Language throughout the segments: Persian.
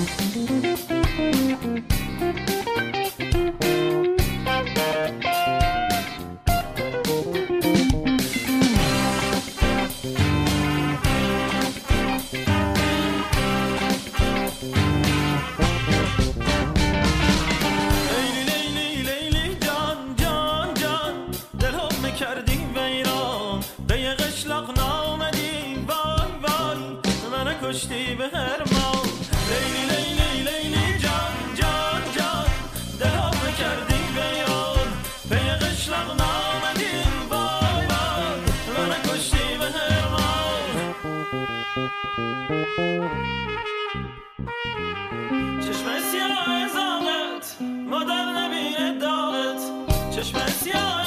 کردی ویران به یه قشلاق نامدی وای وای من کشتی به هرمان لیلی لیلی لیلی جان جان جان دلم کردی ویران به یه قشلاق نامدی وای وای من کشتی به هرمان چشم سیاه زاغت مادر نبینه داغت چشم سیاه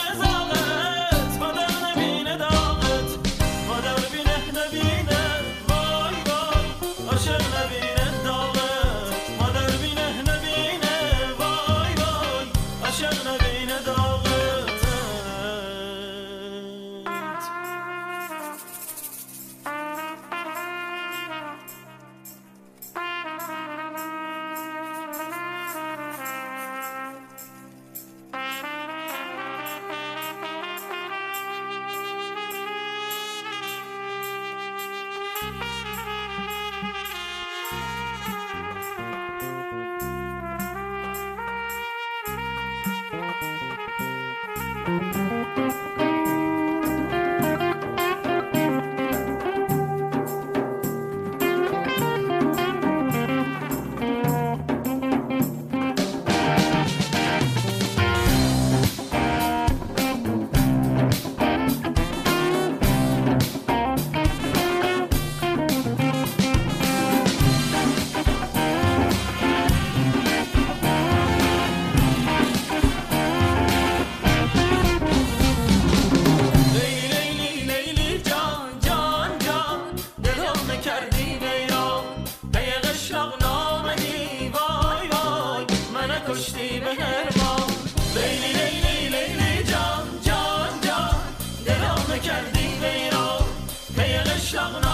کشتی به هرمان لیلی لیلی لیلی جان جان جان دلم کردی ویران پی قشلاق